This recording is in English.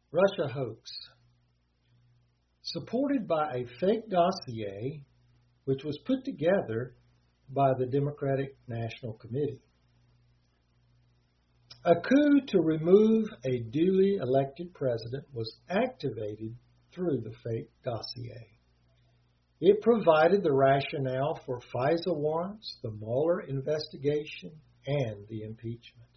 Russia hoax. Supported by a fake dossier which was put together by the Democratic National Committee. A coup to remove a duly elected president was activated through the fake dossier. It provided the rationale for FISA warrants, the Mueller investigation, and the impeachment.